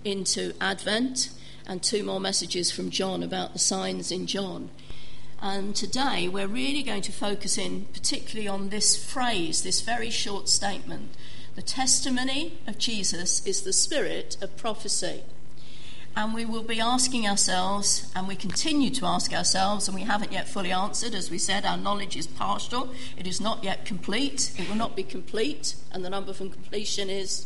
into Advent, and 2 more messages from John about the signs in John. And today we're really going to focus in particularly on this phrase, this very short statement. The testimony of Jesus is the spirit of prophecy. And we will be asking ourselves, and we continue to ask ourselves, and we haven't yet fully answered. As we said, our knowledge is partial. It is not yet complete. It will not be complete. And the number from completion is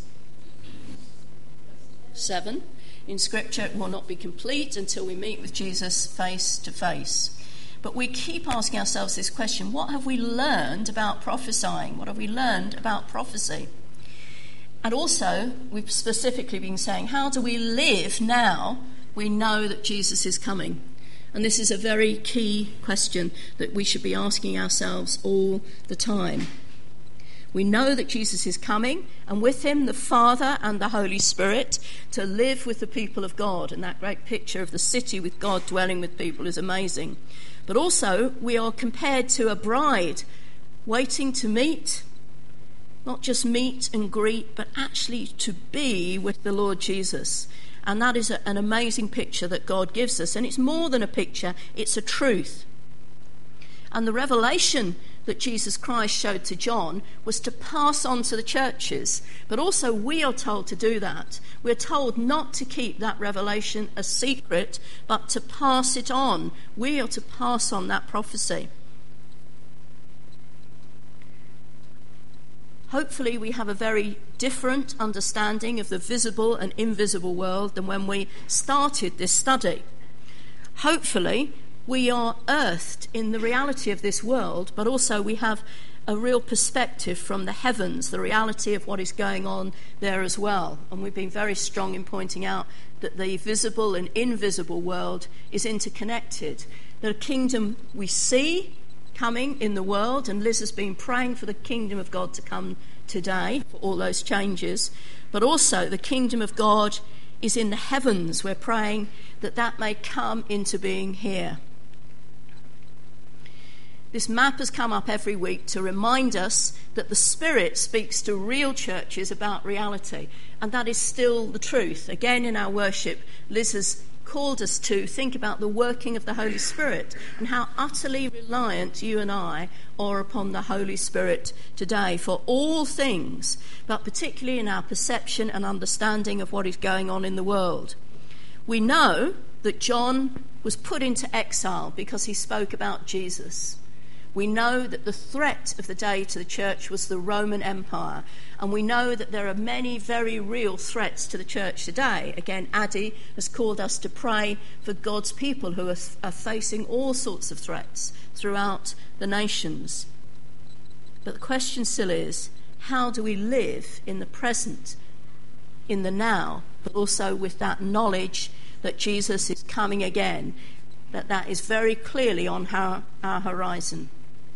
7. In Scripture, it will not be complete until we meet with Jesus face to face. But we keep asking ourselves this question: what have we learned about prophesying? What have we learned about prophecy? And also, we've specifically been saying, how do we live now we know that Jesus is coming? And this is a very key question that we should be asking ourselves all the time. We know that Jesus is coming, and with him the Father and the Holy Spirit, to live with the people of God. And that great picture of the city with God dwelling with people is amazing. But also, we are compared to a bride waiting to meet, not just meet and greet, but actually to be with the Lord Jesus. And that is an amazing picture that God gives us. And it's more than a picture, it's a truth. And the revelation that Jesus Christ showed to John was to pass on to the churches. But also we are told to do that. We're told not to keep that revelation a secret, but to pass it on. We are to pass on that prophecy. Hopefully we have a very different understanding of the visible and invisible world than when we started this study. Hopefully we are earthed in the reality of this world, but also we have a real perspective from the heavens, the reality of what is going on there as well. And we've been very strong in pointing out that the visible and invisible world is interconnected. The kingdom we see coming in the world, and Liz has been praying for the kingdom of God to come today, for all those changes, but also the kingdom of God is in the heavens. We're praying that that may come into being here. This map has come up every week to remind us that the Spirit speaks to real churches about reality, and that is still the truth. Again, in our worship, Liz has called us to think about the working of the Holy Spirit and how utterly reliant you and I are upon the Holy Spirit today for all things, but particularly in our perception and understanding of what is going on in the world. We know that John was put into exile because he spoke about Jesus. We know that the threat of the day to the church was the Roman Empire, and we know that there are many very real threats to the church today. Again, Addy has called us to pray for God's people who are facing all sorts of threats throughout the nations. But the question still is, how do we live in the present, in the now, but also with that knowledge that Jesus is coming again, that is very clearly on our horizon?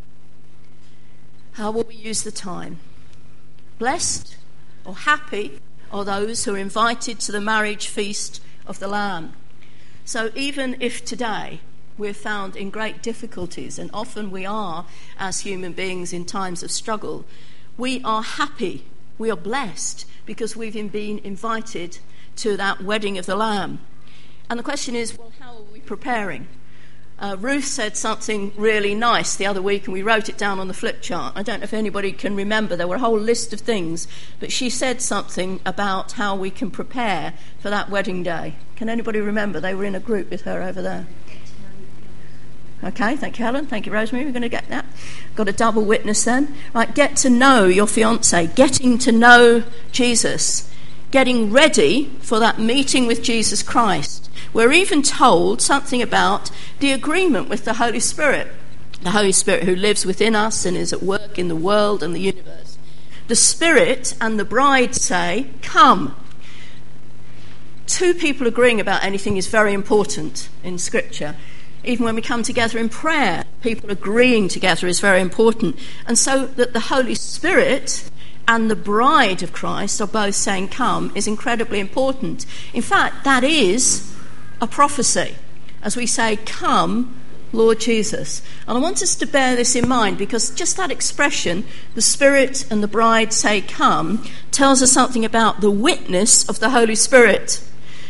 How will we use the time? Blessed or happy are those who are invited to the marriage feast of the Lamb. So even if today we're found in great difficulties, and often we are as human beings in times of struggle, we are happy, we are blessed, because we've been invited to that wedding of the Lamb. And the question is, well, how are we preparing? Ruth said something really nice the other week, and we wrote it down on the flip chart. I don't know if anybody can remember. There were a whole list of things, but she said something about how we can prepare for that wedding day. Can anybody remember? They were in a group with her over there. Okay, thank you, Helen. Thank you, Rosemary. We're going to get that. Got a double witness then. Right, get to know your fiancé, getting to know Jesus, getting ready for that meeting with Jesus Christ. We're even told something about the agreement with the Holy Spirit who lives within us and is at work in the world and the universe. The Spirit and the bride say, come. Two people agreeing about anything is very important in Scripture. Even when we come together in prayer, people agreeing together is very important. And so that the Holy Spirit and the bride of Christ are both saying come is incredibly important. In fact, that is a prophecy, as we say, come, Lord Jesus. And I want us to bear this in mind, because just that expression, the Spirit and the bride say come, tells us something about the witness of the Holy Spirit.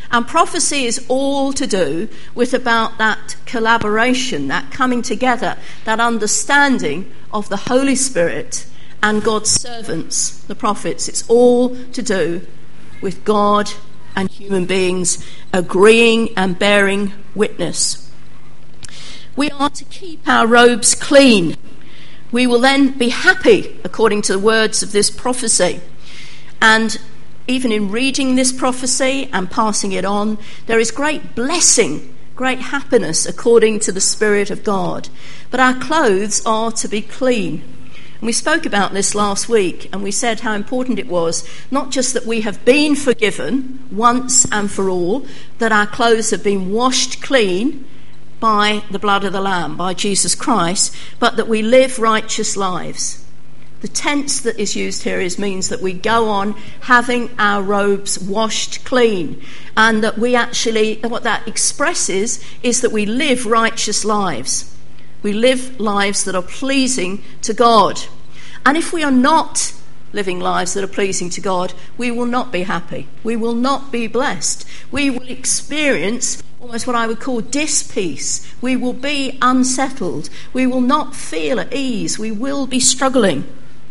And prophecy is all to do with about that collaboration, that coming together, that understanding of the Holy Spirit and God's servants, the prophets. It's all to do with God and human beings agreeing and bearing witness. We are to keep our robes clean. We will then be happy, according to the words of this prophecy. And even in reading this prophecy and passing it on, there is great blessing, great happiness according to the Spirit of God. But our clothes are to be clean. And we spoke about this last week, and we said how important it was, not just that we have been forgiven once and for all, that our clothes have been washed clean by the blood of the Lamb, by Jesus Christ, but that we live righteous lives. The tense that is used here means that we go on having our robes washed clean, and that we actually, what that expresses is that we live righteous lives. We live lives that are pleasing to God. And if we are not living lives that are pleasing to God, we will not be happy. We will not be blessed. We will experience almost what I would call dis-peace. We will be unsettled. We will not feel at ease. We will be struggling.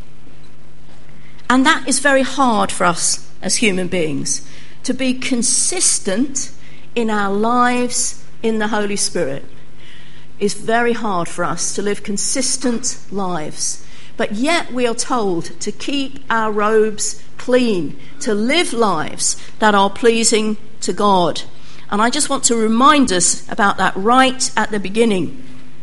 And that is very hard for us as human beings, to be consistent in our lives in the Holy Spirit. It's very hard for us to live consistent lives. But yet we are told to keep our robes clean, to live lives that are pleasing to God. And I just want to remind us about that right at the beginning.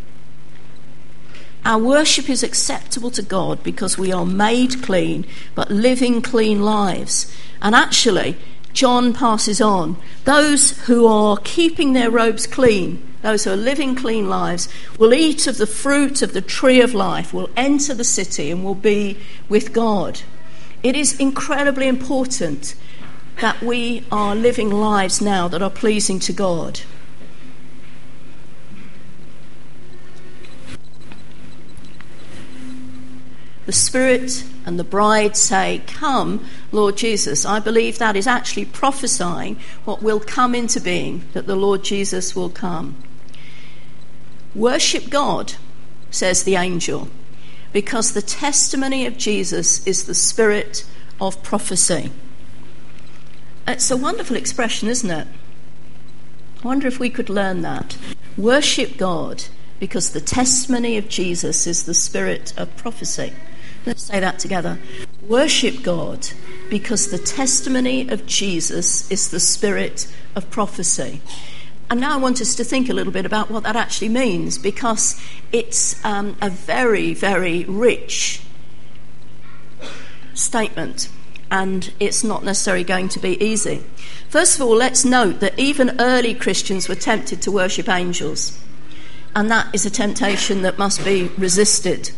Our worship is acceptable to God because we are made clean, but living clean lives. And actually, John passes on, those who are keeping their robes clean, those who are living clean lives, will eat of the fruit of the tree of life, will enter the city and will be with God. It is incredibly important that we are living lives now that are pleasing to God. The Spirit and the bride say, "Come, Lord Jesus." I believe that is actually prophesying what will come into being, that the Lord Jesus will come. Worship God, says the angel, because the testimony of Jesus is the spirit of prophecy. It's a wonderful expression, isn't it? I wonder if we could learn that. Worship God because the testimony of Jesus is the spirit of prophecy. Let's say that together. Worship God because the testimony of Jesus is the spirit of prophecy. And now I want us to think a little bit about what that actually means, because it's a very, very rich statement, and it's not necessarily going to be easy. First of all, let's note that even early Christians were tempted to worship angels, and that is a temptation that must be resisted.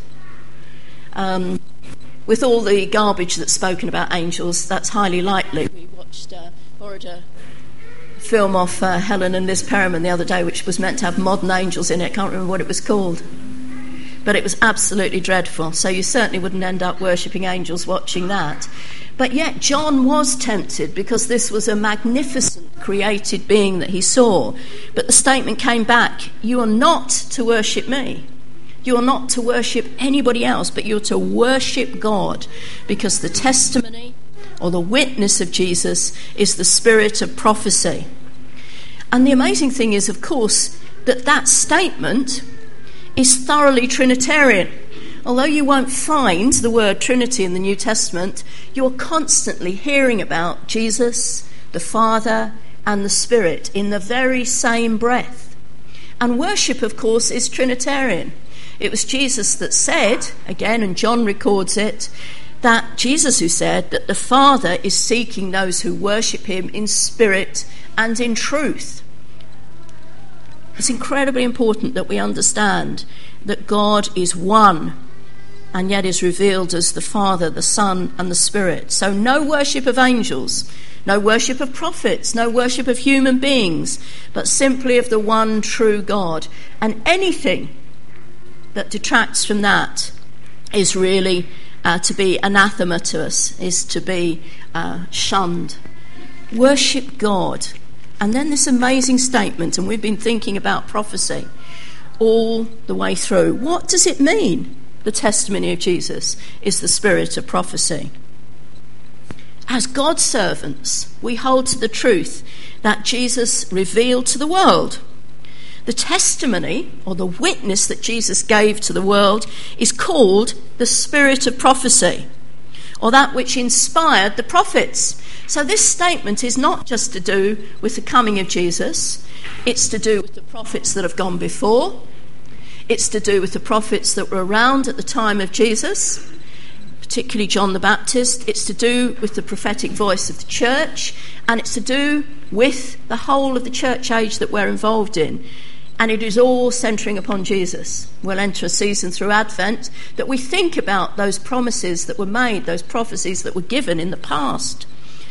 With all the garbage that's spoken about angels, that's highly likely. We borrowed a film off Helen and Liz Perriman the other day, which was meant to have modern angels in it. I can't remember what it was called. But it was absolutely dreadful. So you certainly wouldn't end up worshipping angels watching that. But yet John was tempted because this was a magnificent created being that he saw. But the statement came back, "You are not to worship me. You are not to worship anybody else, but you're to worship God, because the testimony or the witness of Jesus is the spirit of prophecy." And the amazing thing is, of course, that statement is thoroughly Trinitarian. Although you won't find the word Trinity in the New Testament, you're constantly hearing about Jesus, the Father, and the Spirit in the very same breath. And worship, of course, is Trinitarian. It was Jesus that said, again, and John records it, that Jesus who said that the Father is seeking those who worship him in spirit and in truth. It's incredibly important that we understand that God is one and yet is revealed as the Father, the Son, and the Spirit. So no worship of angels, no worship of prophets, no worship of human beings, but simply of the one true God. And anything that detracts from that is really to be anathema to us, is to be shunned. Worship God And then this amazing statement, and we've been thinking about prophecy all the way through. What does it mean? The testimony of Jesus is the spirit of prophecy. As God's servants, we hold to the truth that Jesus revealed to the world. The testimony, or the witness that Jesus gave to the world, is called the spirit of prophecy, or that which inspired the prophets. So this statement is not just to do with the coming of Jesus, it's to do with the prophets that have gone before, it's to do with the prophets that were around at the time of Jesus, particularly John the Baptist. It's to do with the prophetic voice of the church, and it's to do with the whole of the church age that we're involved in. And it is all centering upon Jesus. We'll enter a season through Advent that we think about those promises that were made, those prophecies that were given in the past.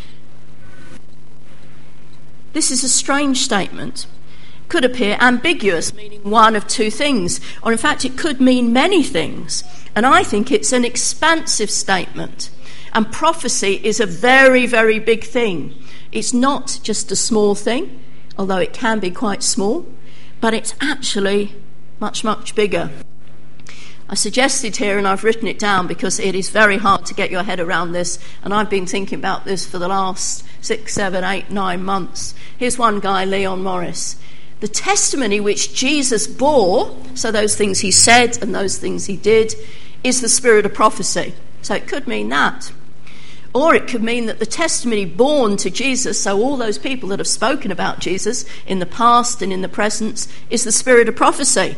This is a strange statement. Could appear ambiguous, meaning one of two things, or in fact it could mean many things. And I think it's an expansive statement. And prophecy is a very, very big thing. It's not just a small thing, although it can be quite small, but it's actually much, much bigger. I suggested here, and I've written it down because it is very hard to get your head around this, and I've been thinking about this for the last 6, 7, 8, 9 months. Here's one guy, Leon Morris. The testimony which Jesus bore, so those things he said and those things he did, is the spirit of prophecy. So it could mean that. Or it could mean that the testimony borne to Jesus, so all those people that have spoken about Jesus in the past and in the present, is the spirit of prophecy.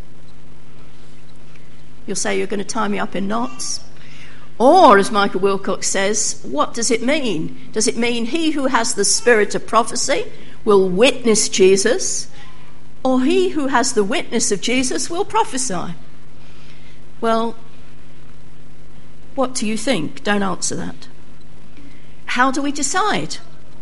You'll say you're going to tie me up in knots. Or, as Michael Wilcox says, what does it mean? Does it mean he who has the spirit of prophecy will witness Jesus, or he who has the witness of Jesus will prophesy? Well, what do you think? Don't answer that. How do we decide?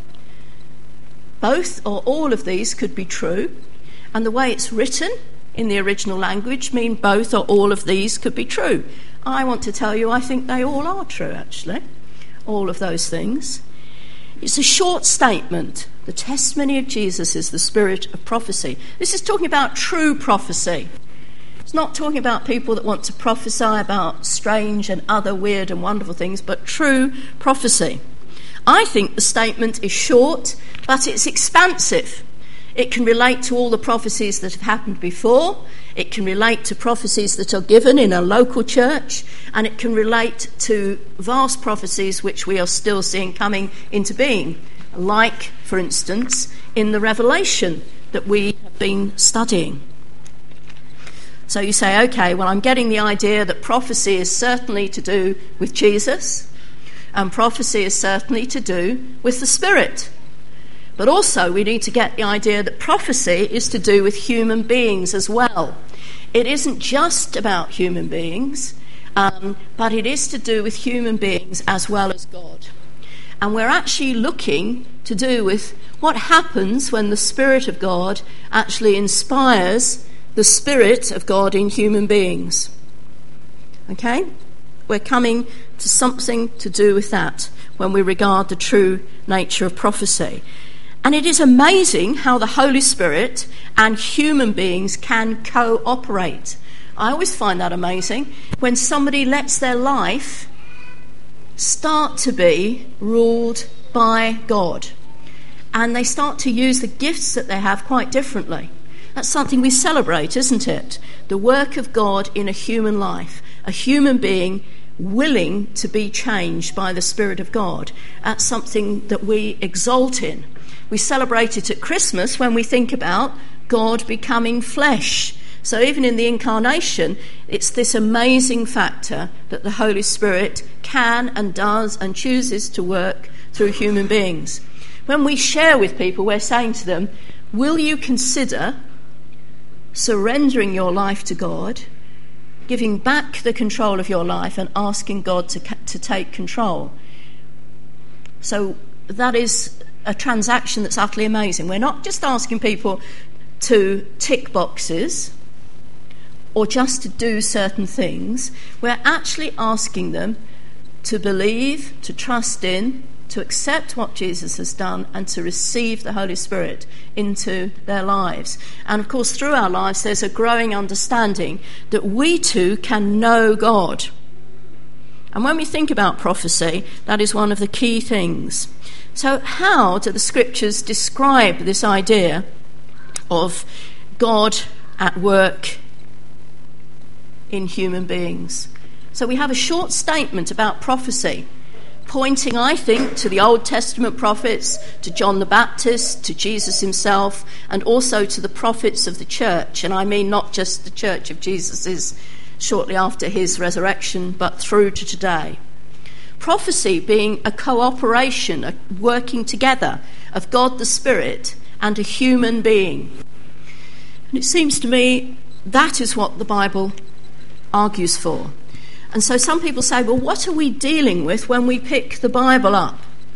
Both or all of these could be true, and the way it's written in the original language mean both or all of these could be true. I want to tell you I think they all are true, actually, all of those things. It's a short statement. The testimony of Jesus is the spirit of prophecy. This is talking about true prophecy. It's not talking about people that want to prophesy about strange and other weird and wonderful things, but true prophecy. I think the statement is short, but it's expansive. It can relate to all the prophecies that have happened before. It can relate to prophecies that are given in a local church, and it can relate to vast prophecies which we are still seeing coming into being, like, for instance, in the Revelation that we have been studying. So you say, okay, well, I'm getting the idea that prophecy is certainly to do with Jesus, and prophecy is certainly to do with the Spirit. But also we need to get the idea that prophecy is to do with human beings as well. It isn't just about human beings, but it is to do with human beings as well as God. And we're actually looking to do with what happens when the Spirit of God actually inspires the Spirit of God in human beings. Okay? We're coming to something to do with that when we regard the true nature of prophecy. And it is amazing how the Holy Spirit and human beings can cooperate. I always find that amazing when somebody lets their life start to be ruled by God, and they start to use the gifts that they have quite differently. That's something we celebrate, isn't it? The work of God in a human life, a human being willing to be changed by the Spirit of God. That's something that we exalt in. We celebrate it at Christmas when we think about God becoming flesh. So even in the incarnation, it's this amazing factor that the Holy Spirit can and does and chooses to work through human beings. When we share with people, we're saying to them, will you consider surrendering your life to God, giving back the control of your life and asking God to take control? So that is a transaction that's utterly amazing. We're not just asking people to tick boxes or just to do certain things. We're actually asking them to believe, to trust in, to accept what Jesus has done and to receive the Holy Spirit into their lives. And of course, through our lives, there's a growing understanding that we too can know God. And when we think about prophecy, that is one of the key things. So how do the scriptures describe this idea of God at work in human beings? So we have a short statement about prophecy, pointing, I think, to the Old Testament prophets, to John the Baptist, to Jesus himself, and also to the prophets of the church. And I mean not just the church of Jesus's shortly after his resurrection, but through to today. Prophecy being a cooperation, a working together of God the Spirit and a human being. And it seems to me that is what the Bible argues for. And so some people say, well, what are we dealing with when we pick the Bible up?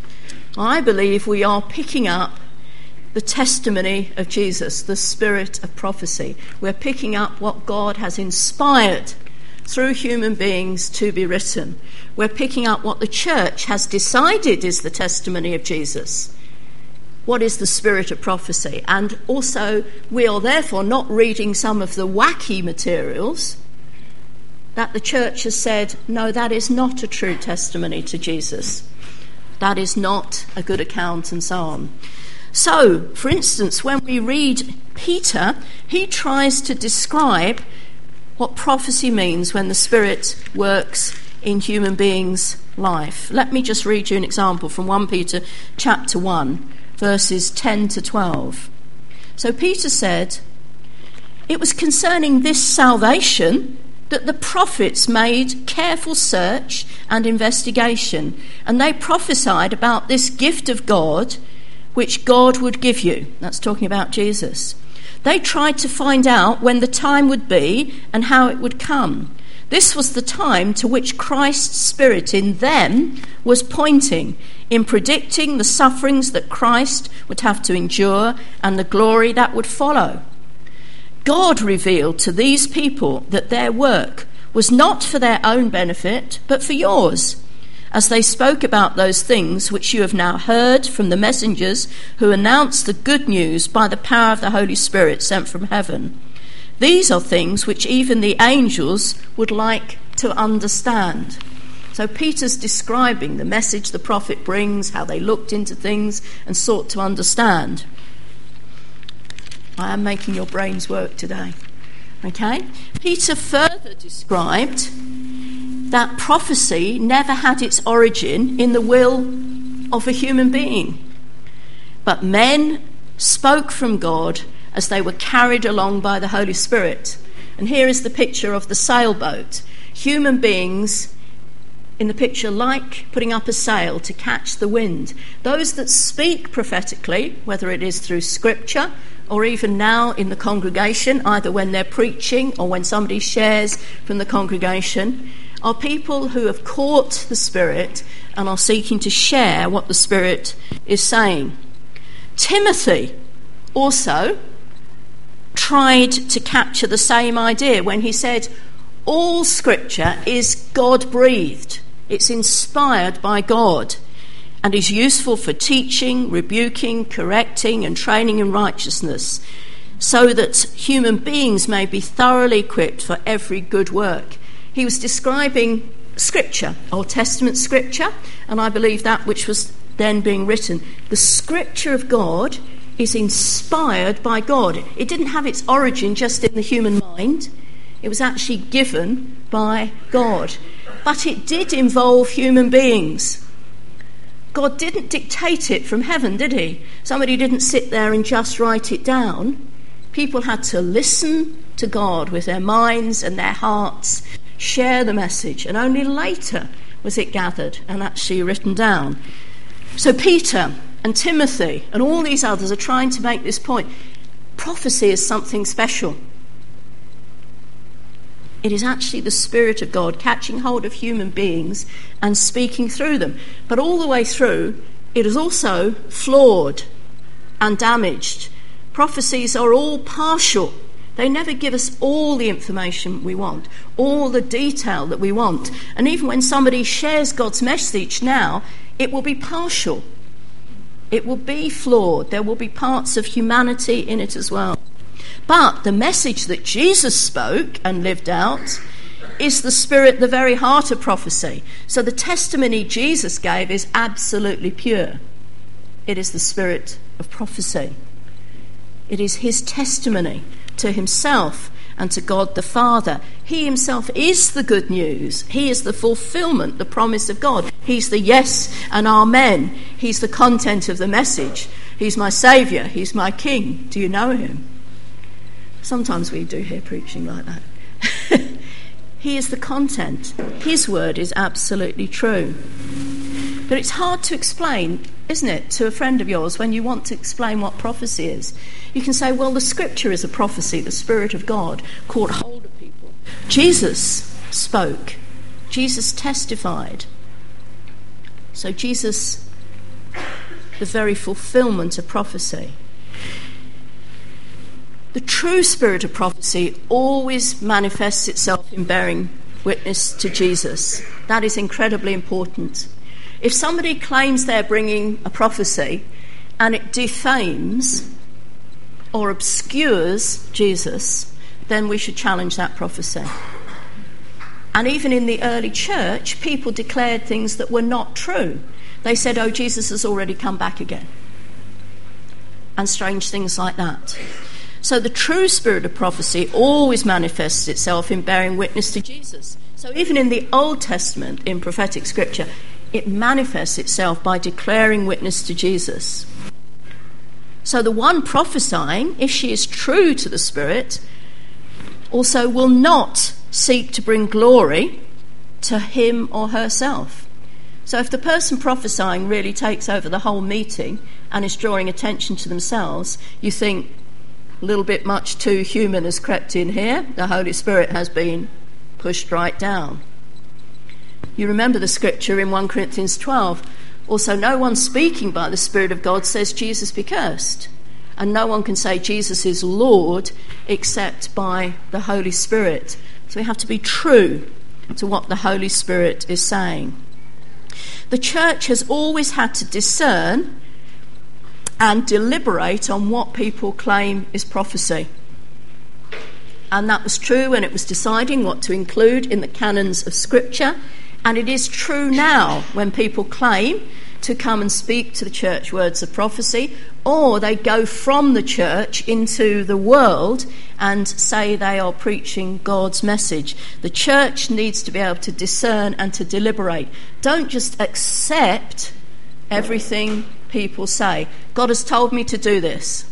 I believe we are picking up the testimony of Jesus, the spirit of prophecy. We're picking up what God has inspired through human beings to be written. We're picking up what the church has decided is the testimony of Jesus. What is the spirit of prophecy? And also, we are therefore not reading some of the wacky materials that the church has said, no, that is not a true testimony to Jesus. That is not a good account, and so on. So, for instance, when we read Peter, he tries to describe what prophecy means when the Spirit works in human beings' life. Let me just read you an example from 1 Peter chapter 1, verses 10 to 12. So Peter said, "It was concerning this salvation that the prophets made careful search and investigation, and they prophesied about this gift of God which God would give you." That's talking about Jesus. "They tried to find out when the time would be and how it would come. This was the time to which Christ's Spirit in them was pointing, in predicting the sufferings that Christ would have to endure and the glory that would follow. God revealed to these people that their work was not for their own benefit, but for yours, as they spoke about those things which you have now heard from the messengers who announced the good news by the power of the Holy Spirit sent from heaven. These are things which even the angels would like to understand." So Peter's describing the message the prophet brings, how they looked into things and sought to understand. I am making your brains work today. Okay? Peter further described that prophecy never had its origin in the will of a human being, but men spoke from God as they were carried along by the Holy Spirit. And here is the picture of the sailboat. Human beings in the picture like putting up a sail to catch the wind. Those that speak prophetically, whether it is through scripture or even now in the congregation, either when they're preaching or when somebody shares from the congregation, are people who have caught the Spirit and are seeking to share what the Spirit is saying. Timothy also tried to capture the same idea when he said, all scripture is God-breathed. It's inspired by God and is useful for teaching, rebuking, correcting and training in righteousness, so that human beings may be thoroughly equipped for every good work. He was describing scripture, Old Testament scripture, and I believe that which was then being written. The scripture of God is inspired by God. It didn't have its origin just in the human mind. It was actually given by God. But it did involve human beings. God didn't dictate it from heaven, did he? Somebody didn't sit there and just write it down. People had to listen to God with their minds and their hearts, share the message, and only later was it gathered and actually written down. So Peter and Timothy and all these others are trying to make this point. Prophecy is something special. It is actually the Spirit of God catching hold of human beings and speaking through them. But all the way through, it is also flawed and damaged. Prophecies are all partial. They never give us all the information we want, all the detail that we want. And even when somebody shares God's message now, it will be partial. It will be flawed. There will be parts of humanity in it as well. But the message that Jesus spoke and lived out is the spirit, the very heart of prophecy. So the testimony Jesus gave is absolutely pure. It is the spirit of prophecy. It is his testimony to himself and to God the Father. He himself is the good news. He is the fulfillment, the promise of God. He's the yes and amen. He's the content of the message. He's my saviour. He's my king. Do you know him? Sometimes we do hear preaching like that. He is the content. His word is absolutely true. But it's hard to explain, isn't it, to a friend of yours when you want to explain what prophecy is. You can say, well, the scripture is a prophecy. The Spirit of God caught hold of people. Jesus spoke. Jesus testified. So Jesus, the very fulfillment of prophecy. The true spirit of prophecy always manifests itself in bearing witness to Jesus. That is incredibly important. If somebody claims they're bringing a prophecy and it defames or obscures Jesus, then we should challenge that prophecy. And even in the early church, people declared things that were not true. They said, oh, Jesus has already come back again. And strange things like that. So the true spirit of prophecy always manifests itself in bearing witness to Jesus. So even in the Old Testament, in prophetic scripture, it manifests itself by declaring witness to Jesus. So the one prophesying, if she is true to the Spirit, also will not seek to bring glory to him or herself. So if the person prophesying really takes over the whole meeting and is drawing attention to themselves, you think, a little bit much too human has crept in here. The Holy Spirit has been pushed right down. You remember the scripture in 1 Corinthians 12. Also, no one speaking by the Spirit of God says Jesus be cursed. And no one can say Jesus is Lord except by the Holy Spirit. So we have to be true to what the Holy Spirit is saying. The church has always had to discern and deliberate on what people claim is prophecy. And that was true when it was deciding what to include in the canons of Scripture. And it is true now when people claim to come and speak to the church words of prophecy, or they go from the church into the world and say they are preaching God's message. The church needs to be able to discern and to deliberate. Don't just accept everything people say. God has told me to do this.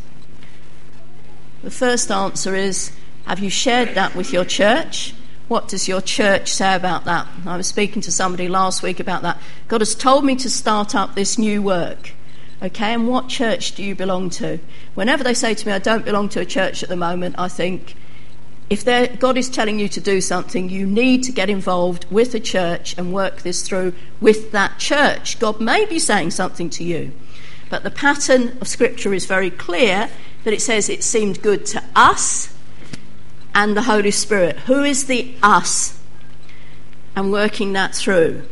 The first answer is, have you shared that with your church? What does your church say about that? I was speaking to somebody last week about that. God has told me to start up this new work. Okay, and what church do you belong to? Whenever they say to me, I don't belong to a church at the moment, I think, if God is telling you to do something, you need to get involved with a church and work this through with that church. God may be saying something to you. But the pattern of Scripture is very clear that it says it seemed good to us and the Holy Spirit. Who is the us? And working that through.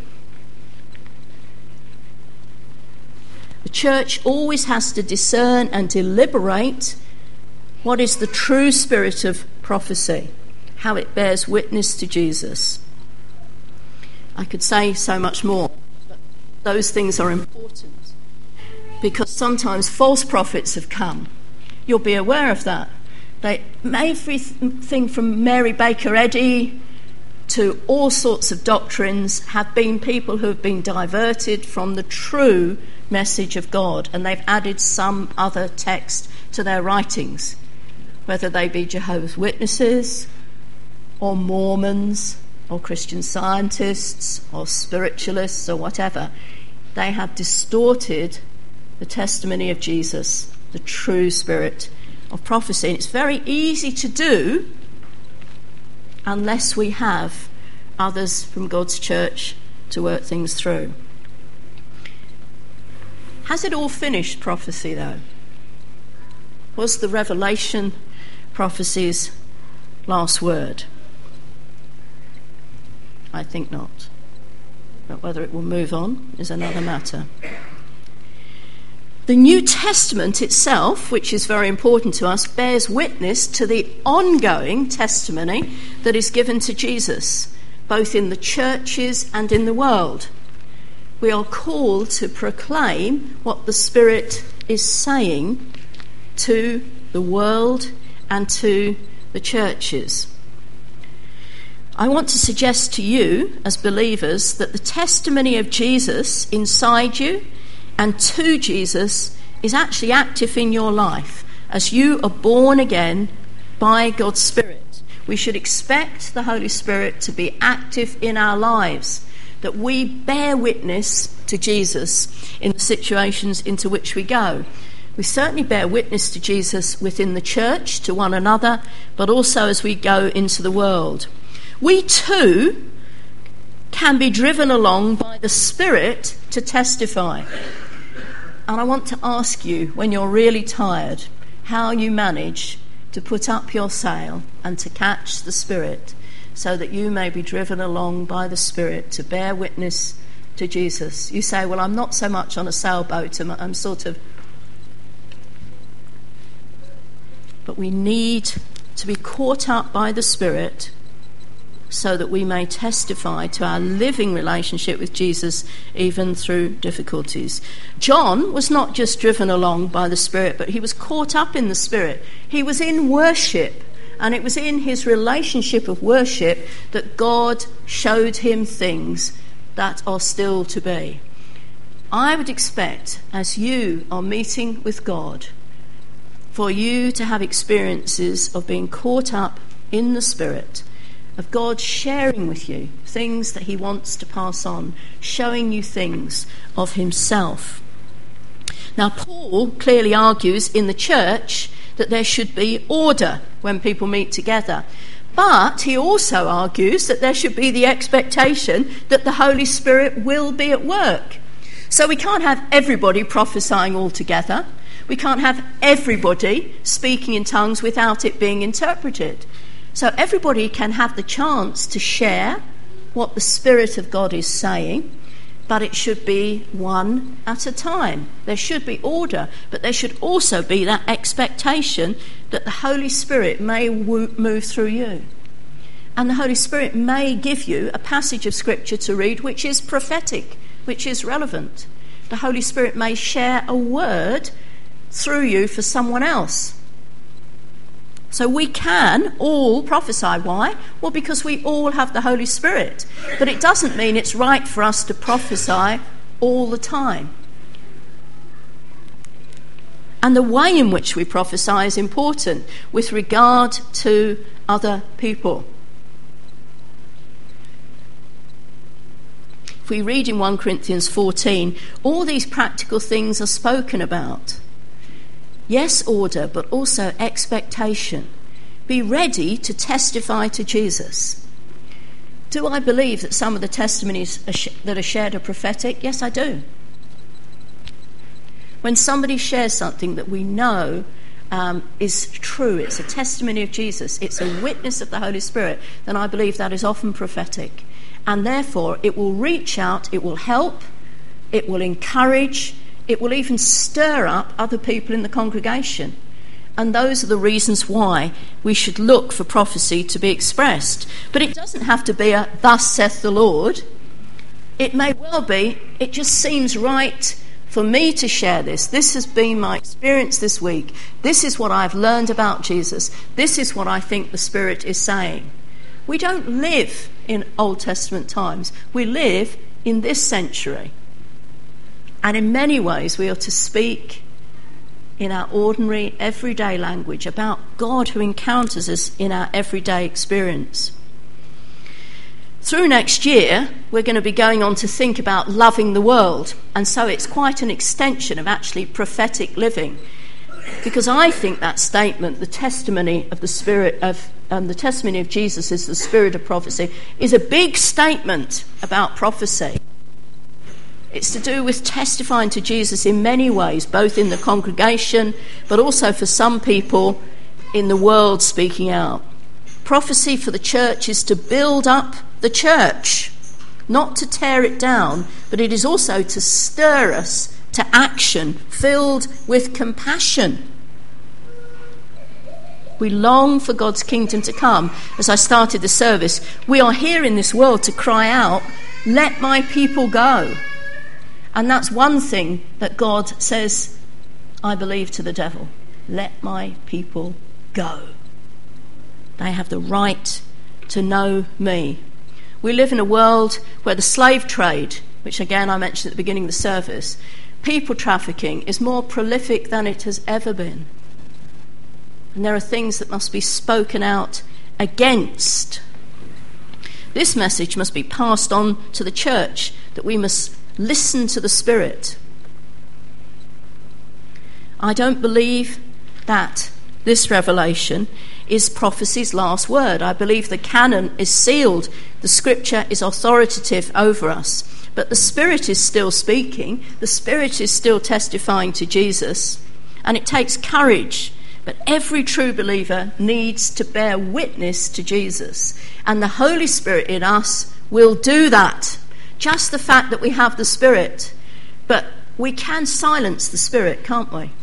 The church always has to discern and deliberate what is the true spirit of prophecy, how it bears witness to Jesus. I could say so much more, but those things are important because sometimes false prophets have come. You'll be aware of that. Everything from Mary Baker Eddy to all sorts of doctrines have been people who have been diverted from the true message of God, and they've added some other text to their writings, whether they be Jehovah's Witnesses or Mormons or Christian Scientists or spiritualists or whatever. They have distorted the testimony of Jesus, the true spirit of prophecy. And it's very easy to do unless we have others from God's church to work things through. Has it all finished prophecy, though? Was the Revelation prophecies last word? I think not. But whether it will move on is another matter. The New Testament itself, which is very important to us, bears witness to the ongoing testimony that is given to Jesus, both in the churches and in the world. We are called to proclaim what the Spirit is saying to the world and to the churches. I want to suggest to you, as believers, that the testimony of Jesus inside you and to Jesus is actually active in your life as you are born again by God's Spirit. We should expect the Holy Spirit to be active in our lives, that we bear witness to Jesus in the situations into which we go. We certainly bear witness to Jesus within the church, to one another, but also as we go into the world. We too can be driven along by the Spirit to testify. And I want to ask you, when you're really tired, how you manage to put up your sail and to catch the Spirit so that you may be driven along by the Spirit to bear witness to Jesus. You say, well, I'm not so much on a sailboat, I'm sort of... But we need to be caught up by the Spirit so that we may testify to our living relationship with Jesus even through difficulties. John was not just driven along by the Spirit, but he was caught up in the Spirit. He was in worship, and it was in his relationship of worship that God showed him things that are still to be. I would expect, as you are meeting with God, for you to have experiences of being caught up in the Spirit, of God sharing with you things that he wants to pass on, showing you things of himself. Now, Paul clearly argues in the church that there should be order when people meet together. But he also argues that there should be the expectation that the Holy Spirit will be at work. So we can't have everybody prophesying all together. We can't have everybody speaking in tongues without it being interpreted. So everybody can have the chance to share what the Spirit of God is saying, but it should be one at a time. There should be order, but there should also be that expectation that the Holy Spirit may move through you. And the Holy Spirit may give you a passage of Scripture to read which is prophetic, which is relevant. The Holy Spirit may share a word through you for someone else. So we can all prophesy. Why? Well, because we all have the Holy Spirit. But it doesn't mean it's right for us to prophesy all the time. And the way in which we prophesy is important with regard to other people. If we read in 1 Corinthians 14, all these practical things are spoken about. Yes, order, but also expectation. Be ready to testify to Jesus. Do I believe that some of the testimonies that are shared are prophetic? Yes, I do. When somebody shares something that we know is true, it's a testimony of Jesus, it's a witness of the Holy Spirit, then I believe that is often prophetic. And therefore, it will reach out, it will help, it will encourage, it will even stir up other people in the congregation. And those are the reasons why we should look for prophecy to be expressed. But it doesn't have to be a "thus saith the Lord." It may well be, it just seems right for me to share this. This has been my experience this week. This is what I've learned about Jesus. This is what I think the Spirit is saying. We don't live in Old Testament times. We live in this century. And in many ways, we are to speak in our ordinary, everyday language about God who encounters us in our everyday experience. Through next year, we're going to be going on to think about loving the world. And so it's quite an extension of actually prophetic living. Because I think that statement, the testimony of the Spirit of the testimony of Jesus is the spirit of prophecy, is a big statement about prophecy. It's to do with testifying to Jesus in many ways, both in the congregation, but also for some people in the world speaking out. Prophecy for the church is to build up the church, not to tear it down, but it is also to stir us to action, filled with compassion. We long for God's kingdom to come. As I started the service, we are here in this world to cry out, "Let my people go." And that's one thing that God says, I believe, to the devil. Let my people go. They have the right to know me. We live in a world where the slave trade, which again I mentioned at the beginning of the service, people trafficking is more prolific than it has ever been. And there are things that must be spoken out against. This message must be passed on to the church, that we must listen to the Spirit. I don't believe that this revelation is prophecy's last word. I believe the canon is sealed. The scripture is authoritative over us. But the Spirit is still speaking. The Spirit is still testifying to Jesus. And it takes courage. But every true believer needs to bear witness to Jesus. And the Holy Spirit in us will do that. Just the fact that we have the Spirit. But we can silence the Spirit, can't we?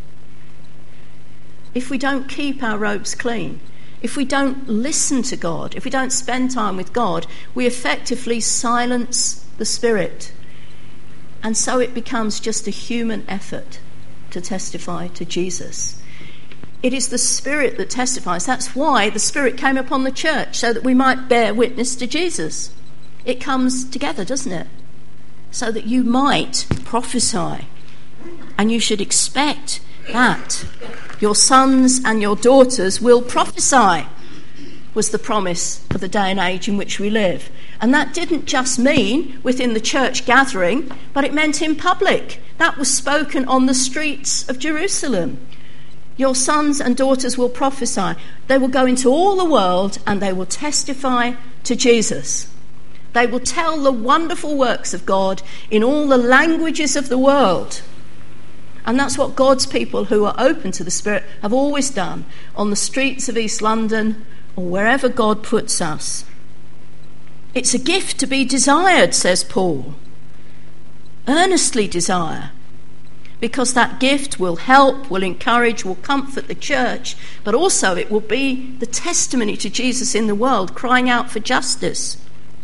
If we don't keep our robes clean, if we don't listen to God, if we don't spend time with God, we effectively silence the Spirit. And so it becomes just a human effort to testify to Jesus. It is the Spirit that testifies. That's why the Spirit came upon the church, so that we might bear witness to Jesus. It comes together, doesn't it? So that you might prophesy. And you should expect that your sons and your daughters will prophesy, was the promise of the day and age in which we live. And that didn't just mean within the church gathering, but it meant in public. That was spoken on the streets of Jerusalem. Your sons and daughters will prophesy. They will go into all the world and they will testify to Jesus. They will tell the wonderful works of God in all the languages of the world. And that's what God's people who are open to the Spirit have always done on the streets of East London or wherever God puts us. It's a gift to be desired, says Paul. Earnestly desire. Because that gift will help, will encourage, will comfort the church, but also it will be the testimony to Jesus in the world, crying out for justice.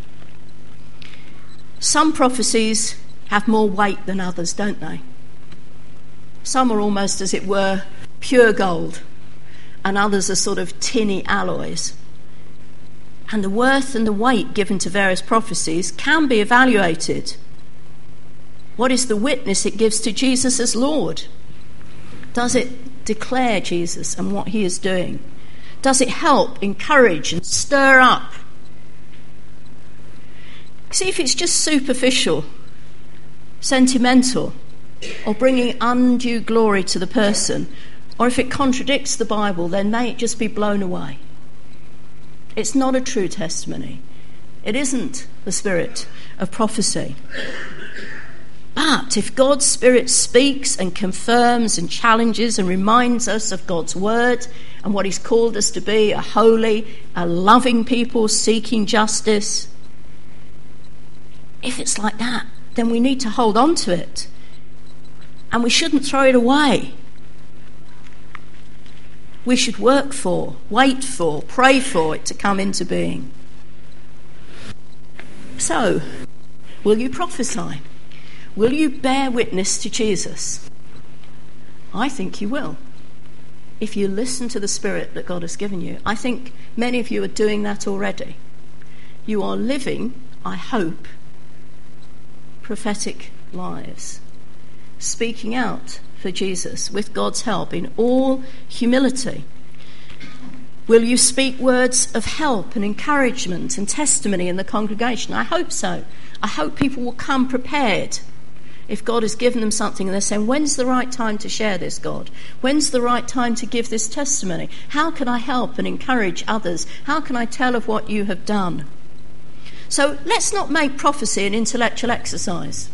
Some prophecies have more weight than others, don't they? Some are almost, as it were, pure gold, and others are sort of tinny alloys. And the worth and the weight given to various prophecies can be evaluated. What is the witness it gives to Jesus as Lord? Does it declare Jesus and what he is doing? Does it help, encourage, and stir up? See, if it's just superficial, sentimental, or bringing undue glory to the person, or if it contradicts the Bible, then may it just be blown away. It's not a true testimony. It isn't the spirit of prophecy. But if God's Spirit speaks and confirms and challenges and reminds us of God's word and what he's called us to be, a holy, a loving people seeking justice, if it's like that, then we need to hold on to it. And we shouldn't throw it away. We should work for, wait for, pray for it to come into being. So, will you prophesy? Will you bear witness to Jesus? I think you will. If you listen to the Spirit that God has given you. I think many of you are doing that already. You are living, I hope, prophetic lives. Speaking out for Jesus with God's help in all humility. Will you speak words of help and encouragement and testimony in the congregation? I hope so. I hope people will come prepared. If God has given them something and they're saying, when's the right time to share this, God? When's the right time to give this testimony? How can I help and encourage others? How can I tell of what you have done? So let's not make prophecy an intellectual exercise.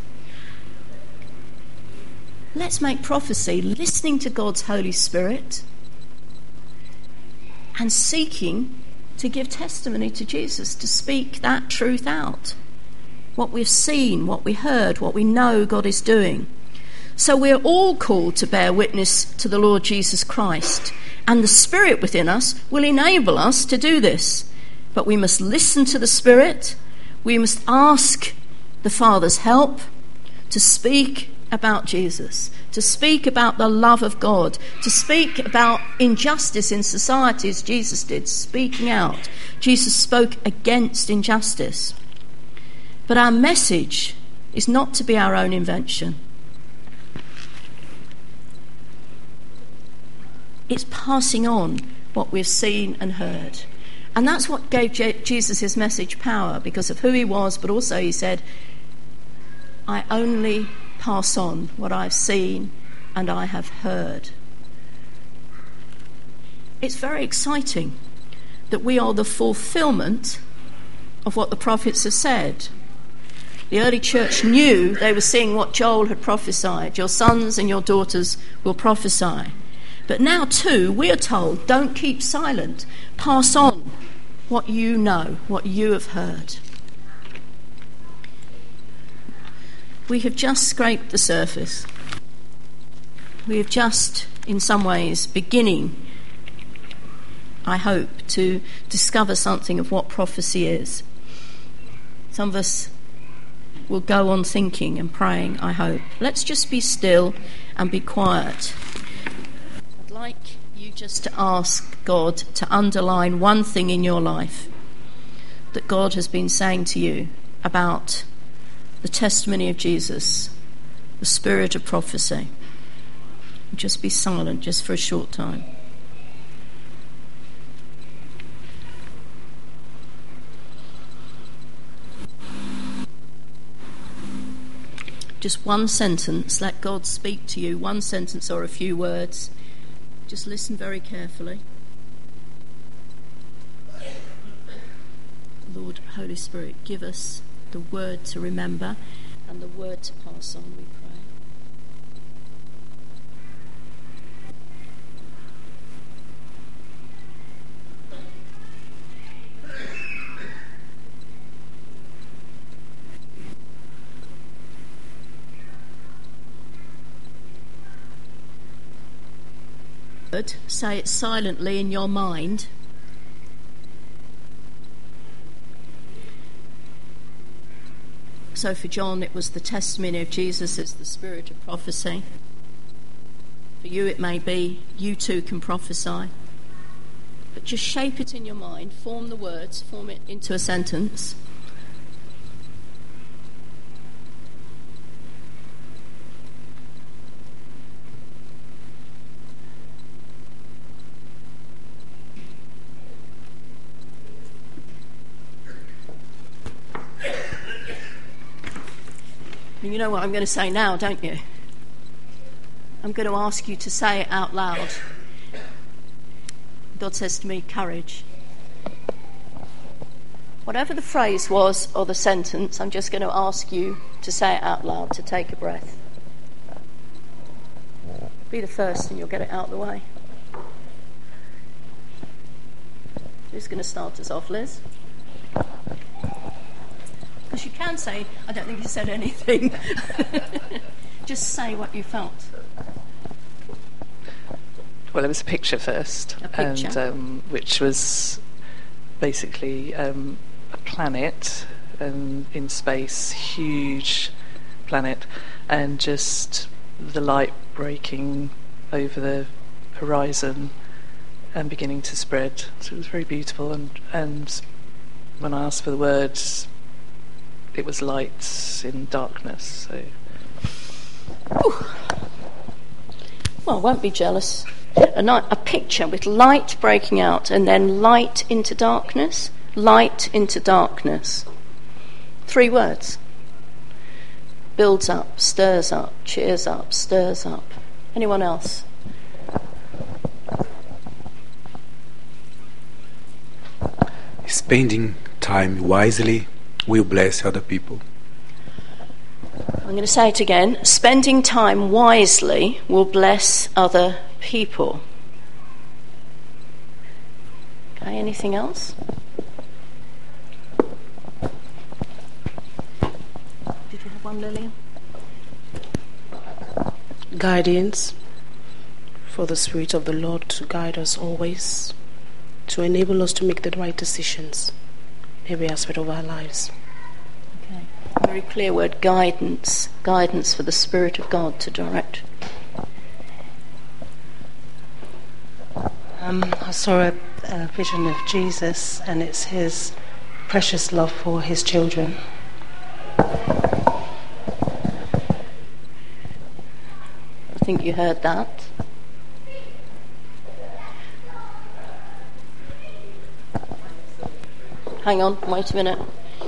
Let's make prophecy listening to God's Holy Spirit and seeking to give testimony to Jesus, to speak that truth out. What we've seen, what we heard, what we know God is doing. So we're all called to bear witness to the Lord Jesus Christ, and the Spirit within us will enable us to do this. But we must listen to the Spirit. We must ask the Father's help to speak about Jesus, to speak about the love of God, to speak about injustice in society as Jesus did, speaking out. Jesus spoke against injustice. But our message is not to be our own invention. It's passing on what we've seen and heard. And that's what gave Jesus his message power, because of who he was, but also he said, I only pass on what I've seen and I have heard. It's very exciting that we are the fulfillment of what the prophets have said. The early church knew they were seeing what Joel had prophesied. Your sons and your daughters will prophesy. But now too, we are told, don't keep silent. Pass on what you know, what you have heard. We have just scraped the surface. We have just, in some ways, beginning, I hope, to discover something of what prophecy is. Some of us will go on thinking and praying, I hope. Let's just be still and be quiet. I'd like you just to ask God to underline one thing in your life that God has been saying to you about the testimony of Jesus, the spirit of prophecy. Just be silent just for a short time. Just one sentence, let God speak to you, one sentence or a few words. Just listen very carefully. Lord, Holy Spirit, give us the word to remember and the word to pass on, we pray. Say it silently in your mind. So for John it was the testimony of Jesus, it's the spirit of prophecy. For you it may be, you too can prophesy. But just shape it in your mind, form the words, form it into a sentence. You know what I'm going to say now, don't you? I'm going to ask you to say it out loud. God says to me, courage. Whatever the phrase was or the sentence, I'm just going to ask you to say it out loud, to take a breath. Be the first and you'll get it out of the way. Who's going to start us off, Liz? Because you can say, I don't think you said anything. Just say what you felt. Well, it was a picture first, A picture. And which was basically a planet in space, huge planet, and just the light breaking over the horizon and beginning to spread. So it was very beautiful. And when I asked for the words, it was light in darkness. So, well, won't be jealous. A picture with light breaking out and then light into darkness. Light into darkness. 3 words. Builds up, stirs up, cheers up, stirs up. Anyone else? Spending time wisely will bless other people. I'm going to say it again. Spending time wisely will bless other people. Okay, Anything else? Did you have one, Lillian? Guidance for the Spirit of the Lord to guide us always, to enable us to make the right decisions in every aspect of our lives. Okay. Very clear word, guidance. Guidance for the Spirit of God to direct. I saw a vision of Jesus, and it's his precious love for his children. I think you heard that. Hang on, wait a minute.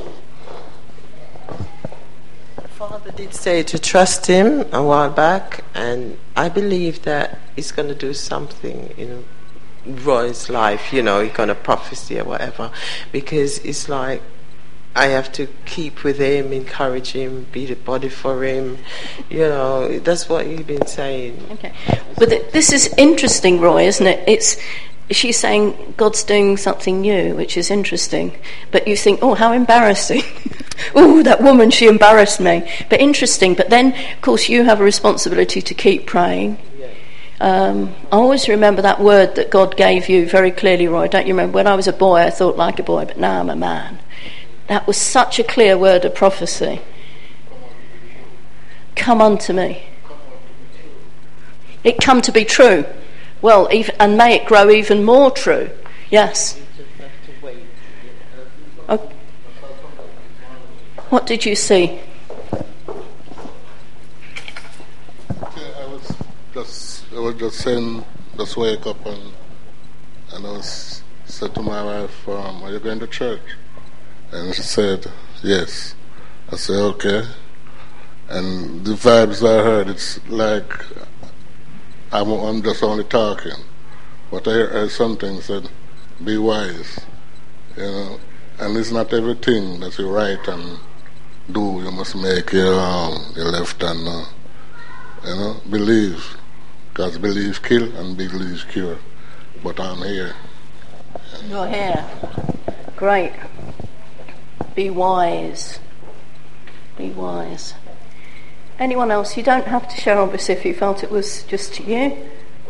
Father did say to trust him a while back, and I believe that he's going to do something in Roy's life, he's going to prophesy or whatever, because it's like I have to keep with him, encourage him, be the body for him, that's what you've been saying. Okay, but this is interesting, Roy, isn't it? She's saying God's doing something new, which is interesting, but you think, oh, how embarrassing. Oh, that woman, she embarrassed me. But interesting, but then, of course, you have a responsibility to keep praying. I always remember that word that God gave you very clearly, Roy. Don't you remember? When I was a boy, I thought like a boy, but now I'm a man. That was such a clear word of prophecy. Come unto me. It come to be true. Well, and may it grow even more true. Yes. Okay. What did you see? I was just saying, just wake up and I said to my wife, are you going to church? And she said, yes. I said, okay. And the vibes I heard, it's like I'm just only talking. But I heard something said, be wise. And it's not everything that you write and do, you must make your left and, believe. Because believe kill and believe cure. But I'm here. You're here. Great. Be wise. Be wise. Anyone else? You don't have to share, obviously, if you felt it was just to you.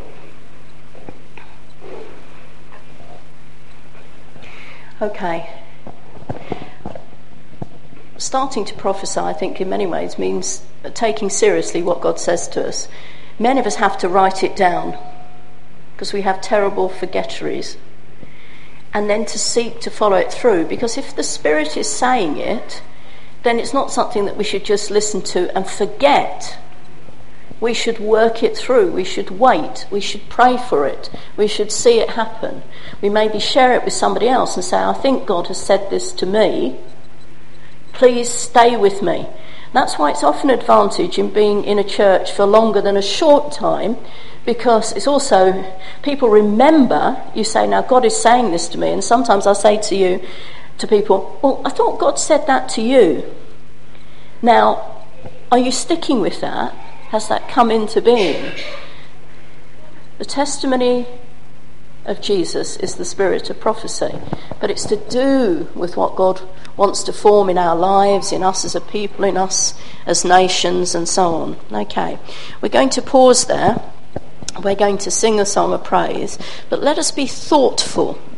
Okay. Starting to prophesy, I think, in many ways means taking seriously what God says to us. Many of us have to write it down because we have terrible forgetteries. And then to seek to follow it through, because if the Spirit is saying it, then it's not something that we should just listen to and forget. We should work it through. We should wait. We should pray for it. We should see it happen. We maybe share it with somebody else and say, I think God has said this to me. Please stay with me. That's why it's often an advantage in being in a church for longer than a short time, because it's also, people remember, you say, now God is saying this to me, and sometimes I say to people, well, I thought God said that to you. Now, are you sticking with that? Has that come into being? The testimony of Jesus is the spirit of prophecy, but it's to do with what God wants to form in our lives, in us as a people, in us as nations, and so on. Okay, we're going to pause there. We're going to sing a song of praise, but let us be thoughtful